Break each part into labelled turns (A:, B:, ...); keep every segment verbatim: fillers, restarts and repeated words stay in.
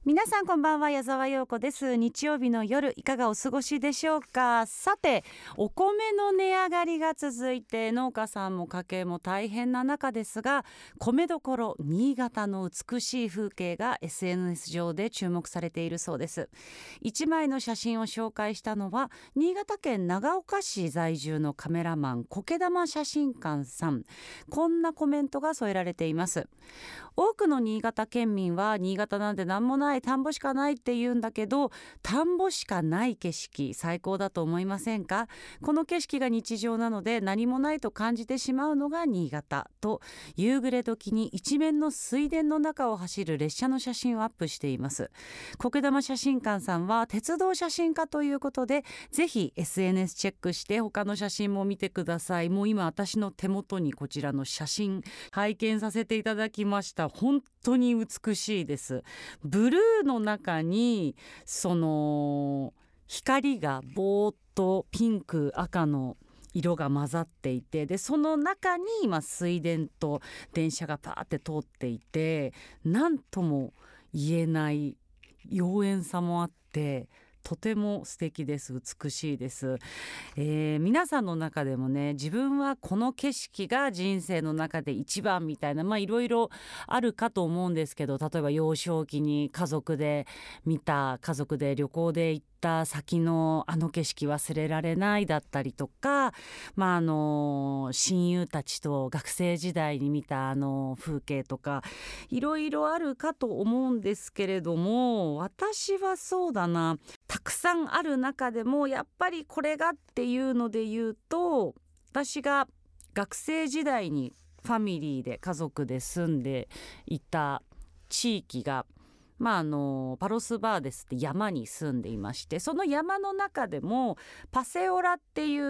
A: 皆さんこんばんは、矢沢陽子です。日曜日の夜いかがお過ごしでしょうか。さて、お米の値上がりが続いて農家さんも家計も大変な中ですが、米どころ新潟の美しい風景が エスエヌエス 上で注目されているそうです。一枚の写真を紹介したのは新潟県長岡市在住のカメラマン苔玉写真館さん。こんなコメントが添えられています。多くの新潟県民は新潟なんて何もない、田んぼしかないって言うんだけど、田んぼしかない景色最高だと思いませんか。この景色が日常なので何もないと感じてしまうのが新潟と、夕暮れ時に一面の水田の中を走る列車の写真をアップしています。苔玉写真館さんは鉄道写真家ということで、ぜひ エスエヌエス チェックして他の写真も見てください。もう今私の手元にこちらの写真拝見させていただきました。本当に美しいです。ブルーの中にその光がぼーっとピンク赤の色が混ざっていて、でその中に今水田と電車がパーって通っていて、何とも言えない妖艶さもあってとても素敵です。美しいです、えー、皆さんの中でもね、自分はこの景色が人生の中で一番みたいな、まあいろいろあるかと思うんですけど、例えば幼少期に家族で見た、家族で旅行で行った先のあの景色忘れられないだったりとか、まああの親友たちと学生時代に見たあの風景とか、いろいろあるかと思うんですけれども、私はそうだな、たくさんある中でもやっぱりこれがっていうので言うと、私が学生時代にファミリーで家族で住んでいた地域が、まあ、あのパロスバーデスって山に住んでいまして、その山の中でもパセオラっていう、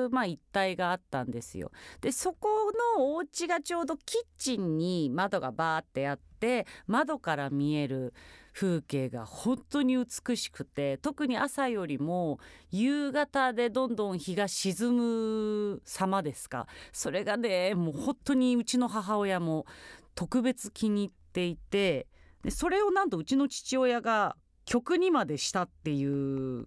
A: まあ、一帯があったんですよ。でそこのお家がちょうどキッチンに窓がバーってあって、窓から見える風景が本当に美しくて、特に朝よりも夕方でどんどん日が沈む様ですか、それがね、もう本当にうちの母親も特別気に入っていて、でそれをなんとうちの父親が曲にまでしたっていう、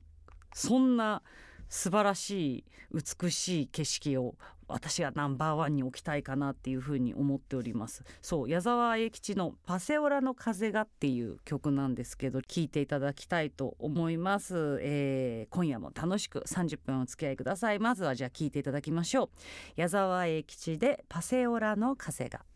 A: そんな素晴らしい美しい景色を私がナンバーワンに置きたいかなっていうふうに思っております。そう、矢沢永吉のパセオラの風がっていう曲なんですけど、聴いていただきたいと思います、えー、今夜も楽しくさんじゅっぷんお付き合いください。まずはじゃあ聴いていただきましょう。矢沢永吉でパセオラの風が。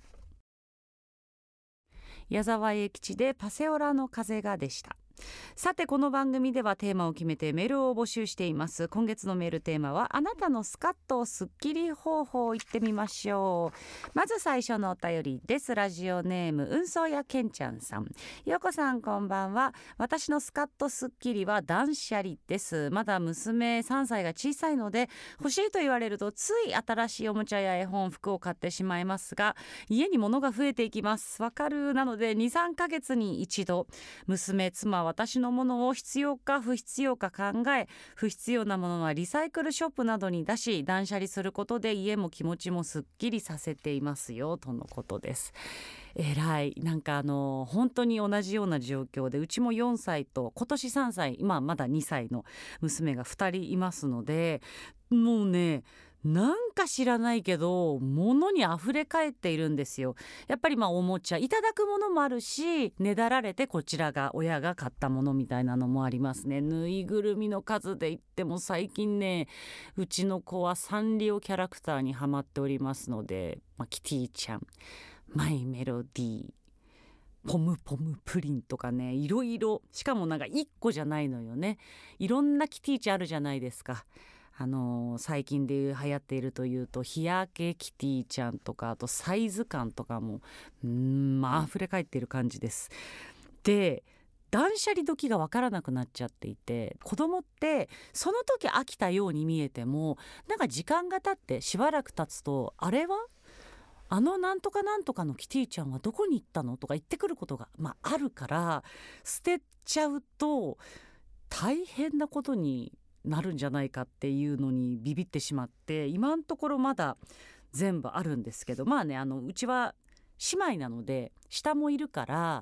A: 矢沢永吉でパセオラの風がでした。さて、この番組ではテーマを決めてメールを募集しています。今月のメールテーマは、あなたのスカッとスッキリ方法、いってみましょう。まず最初のお便りです。ラジオネーム運送屋けんちゃんさん。よこさんこんばんは。私のスカッとスッキリは断捨離です。まだ娘さんさいが小さいので、欲しいと言われるとつい新しいおもちゃや絵本、服を買ってしまいますが、家に物が増えていきます。わかる。なので にさんかげつに一度、娘、妻、私のものを必要か不必要か考え、不必要なものはリサイクルショップなどに出し、断捨離することで家も気持ちもすっきりさせていますよ、とのことです。えらい、なんかあの本当に同じような状況で、うちもよんさいと今年さんさい、今まだにさいの娘がふたりいますので、もうね、なんか知らないけど物にあふれ返っているんですよ。やっぱりまあおもちゃいただくものもあるし、ねだられてこちらが親が買ったものみたいなのもありますね。ぬいぐるみの数で言っても最近ね、うちの子はサンリオキャラクターにハマっておりますので、まあ、キティちゃん、マイメロディー、ポムポムプリンとかね、いろいろ、しかもなんかいっこじゃないのよね。いろんなキティちゃんあるじゃないですか。あのー、最近で流行っているというと日焼けキティちゃんとか、あとサイズ感とかもうーん、まあ溢れ返っている感じです。で、断捨離時が分からなくなっちゃっていて、子供ってその時飽きたように見えても、なんか時間が経ってしばらく経つと、あれはあのなんとかなんとかのキティちゃんはどこに行ったのとか言ってくることが、まあ、あるから、捨てちゃうと大変なことになるんじゃないかっていうのにビビってしまって、今のところまだ全部あるんですけど、まあね、あのうちは姉妹なので下もいるから、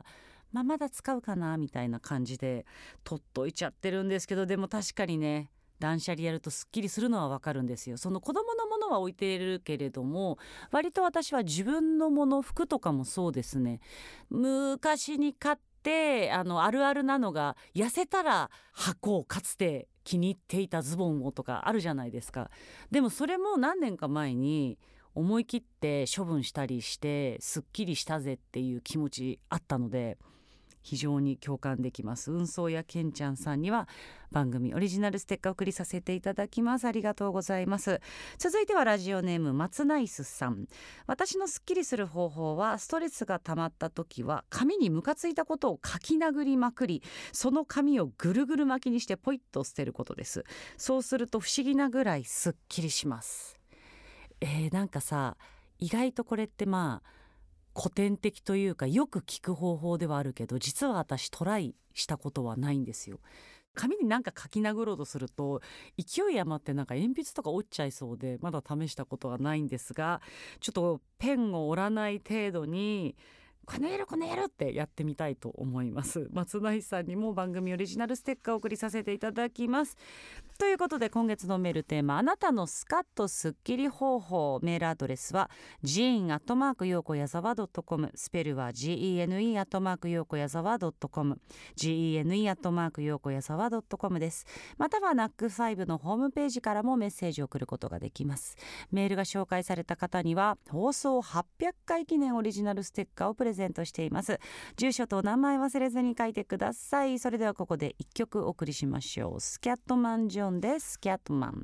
A: まあ、まだ使うかなみたいな感じで取っといちゃってるんですけど、でも確かにね断捨離やるとすっきりするのはわかるんですよ。その子供のものは置いているけれども、割と私は自分のもの、服とかもそうですね。昔に買ってあのあるあるなのが、痩せたら箱をかつて気に入っていたズボンをとかあるじゃないですか。でもそれも何年か前に思い切って処分したりしてすっきりしたぜっていう気持ちあったので、非常に共感できます。運送やけんちゃんさんには番組オリジナルステッカーを送りさせていただきます。ありがとうございます。続いてはラジオネーム松ナイスさん。私のすっきりする方法は、ストレスが溜まった時は紙にムカついたことを書き殴りまくり、その紙をぐるぐる巻きにしてポイッと捨てることです。そうすると不思議なぐらいすっきりします。えー、なんかさ、意外とこれってまあ古典的というかよく聞く方法ではあるけど、実は私トライしたことはないんですよ。紙になんか書き殴ろうとすると勢い余ってなんか鉛筆とか折っちゃいそうで、まだ試したことはないんですが、ちょっとペンを折らない程度にこの野郎この野郎ってやってみたいと思います。松内さんにも番組オリジナルステッカーを送りさせていただきます。ということで今月のメールテーマ、あなたのスカッとスッキリ方法。メールアドレスは ジーエヌ アットマーク ヨーコヤザワ ドットコム、 スペルは ジーイーエヌイー アットマーク ヨーコヤザワ ドットコム、 ジーイーエヌイー アットマーク ヨーコヤザワ ドットコム です。または ナックファイブ のホームページからもメッセージを送ることができます。メールが紹介された方には放送はっぴゃっかい記念オリジナルステッカーをプレゼントしています。住所とお名前忘れずに書いてください。それではここでいっきょくお送りしましょう。スキャットマンジョンです。スキャットマン。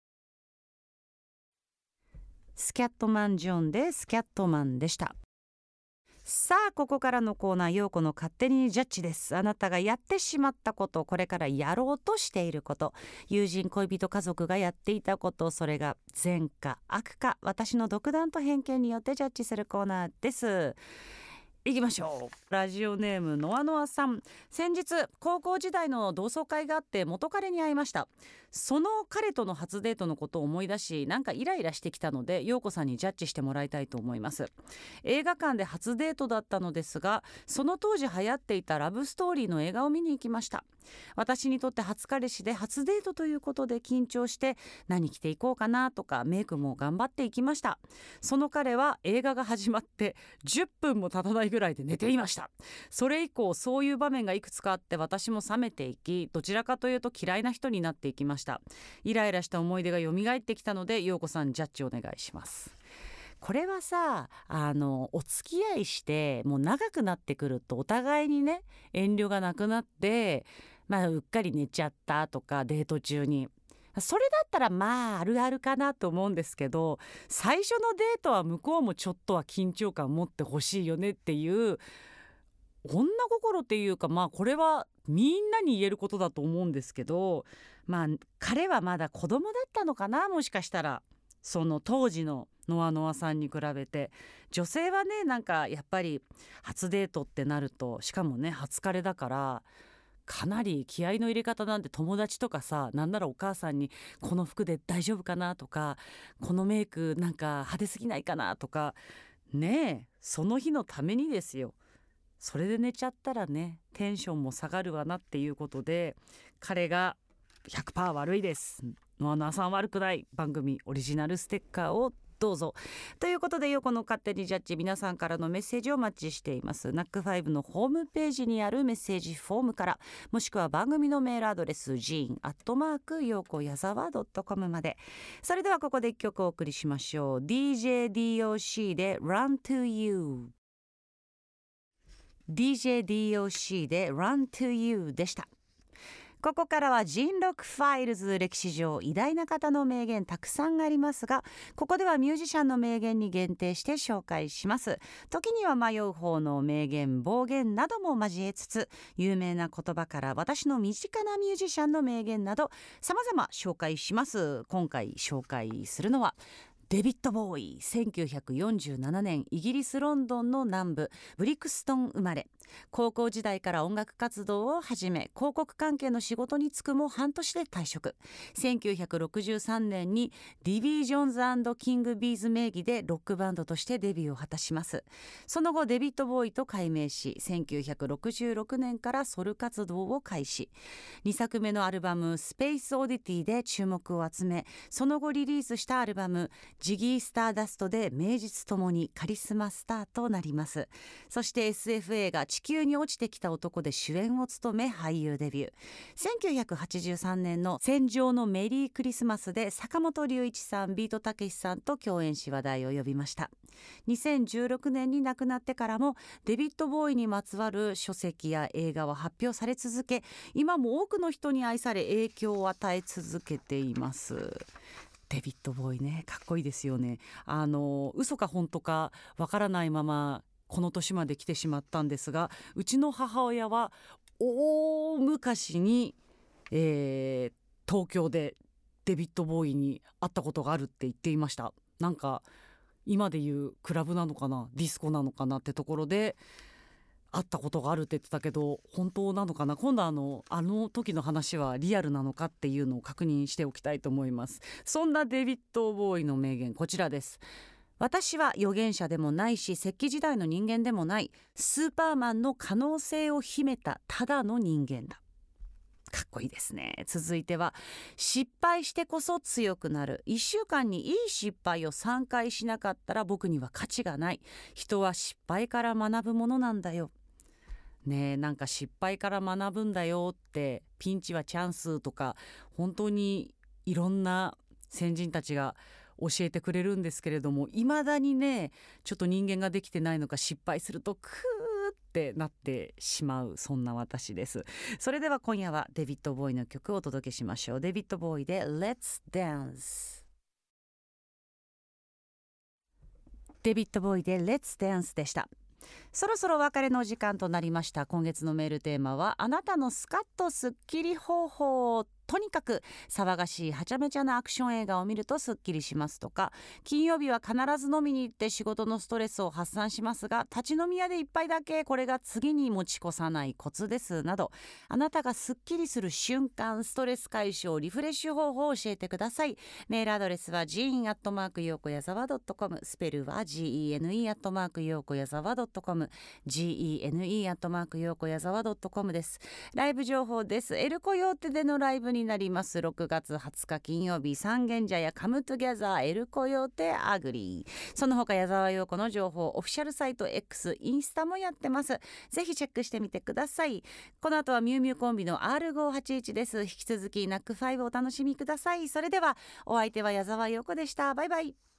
A: スキャットマンジョンでスキャットマンでした。さあここからのコーナー、陽子の勝手にジャッジです。あなたがやってしまったこと、これからやろうとしていること、友人恋人家族がやっていたこと、それが善か悪か、私の独断と偏見によってジャッジするコーナーです。いきましょう。ラジオネームノアノアさん。先日高校時代の同窓会があって元彼に会いました。その彼との初デートのことを思い出し、なんかイライラしてきたので陽子さんにジャッジしてもらいたいと思います。映画館で初デートだったのですが、その当時流行っていたラブストーリーの映画を見に行きました。私にとって初彼氏で初デートということで緊張して、何着ていこうかなとかメイクも頑張っていきました。その彼は映画が始まってじゅっぷんも経たないぐらいで寝ていました。それ以降そういう場面がいくつかあって、私も冷めていき、どちらかというと嫌いな人になっていきました。イライラした思い出が蘇ってきたので、陽子さんジャッジお願いします。これはさ、あのお付き合いしてもう長くなってくるとお互いにね遠慮がなくなって、まあ、うっかり寝ちゃったとかデート中に、それだったらまああるあるかなと思うんですけど、最初のデートは向こうもちょっとは緊張感を持ってほしいよねっていう女心っていうか、まあこれはみんなに言えることだと思うんですけど、まあ彼はまだ子供だったのかな、もしかしたら。その当時のノアノアさんに比べて、女性はねなんかやっぱり初デートってなると、しかもね初彼だからかなり気合いの入れ方なんて、友達とかさ、なんならお母さんにこの服で大丈夫かなとか、このメイクなんか派手すぎないかなとかねえ、その日のためにですよ。それで寝ちゃったらねテンションも下がるわなっていうことで、彼が ひゃくパーセント 悪いです。ノアノアさん悪くない。番組オリジナルステッカーをどうぞ。ということで、ヨコの勝手にジャッジ、皆さんからのメッセージをお待ちしています。ナックファイブのホームページにあるメッセージフォームから、もしくは番組のメールアドレス ジーエヌ アットマーク ヨーコヤザワ ドットコム まで。それではここで一曲お送りしましょう。 ディージェーディーオーシー で Run to You。 ディージェーディーオーシー で Run to You でした。ここからはジンロックファイルズ。歴史上偉大な方の名言たくさんありますが、ここではミュージシャンの名言に限定して紹介します。時には迷う方の名言、暴言なども交えつつ、有名な言葉から私の身近なミュージシャンの名言など様々紹介します。今回紹介するのはデビッド・ボーイ、せんきゅうひゃくよんじゅうななねんイギリス・ロンドンの南部ブリクストン生まれ。高校時代から音楽活動を始め、広告関係の仕事に就くも半年で退職。せんきゅうひゃくろくじゅうさんねんにディビー・ジョーンズ&キング・ビーズ名義でロックバンドとしてデビューを果たします。その後デビッド・ボーイと改名し、せんきゅうひゃくろくじゅうろくねんからソロ活動を開始。にさくめのアルバムスペース・オディティで注目を集め、その後リリースしたアルバムジギー・スターダストで名実ともにカリスマスターとなります。そして エスエフ 映画地球に落ちてきた男で主演を務め俳優デビュー。せんきゅうひゃくはちじゅうさんねんの戦場のメリークリスマスで坂本龍一さん、ビートたけしさんと共演し話題を呼びました。にせんじゅうろくねんに亡くなってからもデビッド・ボーイにまつわる書籍や映画は発表され続け、今も多くの人に愛され影響を与え続けています。デビッド・ボーイね、かっこいいですよね。あの嘘か本当かわからないままこの年まで来てしまったんですが、うちの母親は大昔に、えー、東京でデビッド・ボーイに会ったことがあるって言っていました。なんか今でいうクラブなのかな、ディスコなのかなってところで会ったことがあるって言ってたけど、本当なのかな。今度あのあの時の話はリアルなのかっていうのを確認しておきたいと思います。そんなデビッド・ボーイの名言、こちらです。私は預言者でもないし石器時代の人間でもない、スーパーマンの可能性を秘めたただの人間だ。かっこいいですね。続いては、失敗してこそ強くなる。いっしゅうかんにいい失敗をさんかいしなかったら僕には価値がない。人は失敗から学ぶものなんだよ。ねえ、なんか失敗から学ぶんだよって、ピンチはチャンスとか本当にいろんな先人たちが教えてくれるんですけれども、いまだにねちょっと人間ができてないのか、失敗するとクーってなってしまう、そんな私です。それでは今夜はデビッド・ボーイの曲をお届けしましょう。デビッド・ボーイで Let's Dance。 デビッド・ボーイで Let's Dance でした。そろそろお別れの時間となりました。今月のメールテーマは、あなたのスカッとスッキリ方法。とにかく騒がしいはちゃめちゃなアクション映画を見るとすっきりしますとか、金曜日は必ず飲みに行って仕事のストレスを発散しますが、立ち飲み屋で一杯だけ、これが次に持ち越さないコツですなど、あなたがすっきりする瞬間、ストレス解消、リフレッシュ方法を教えてください。メールアドレスは ジーエヌ アットマーク ヨーコヤザワ ドットコム、 スペルは ジーイーエヌイー アットマーク ヨーコヤザワ ドットコム、 ジーイーエヌイー アットマーク ヨーコヤザワ ドットコム です。ライブ情報です。エルコヨーテでのライブになります。ろくがつはつか金曜日、三軒茶屋カムトゥギャザーエルコヨーテアグリー。その他矢沢陽子の情報、オフィシャルサイト X、 インスタもやってます。ぜひチェックしてみてください。この後はミュウミュウコンビの アールごーはちいち です。引き続きナックファイブをお楽しみください。それではお相手は矢沢陽子でした。バイバイ。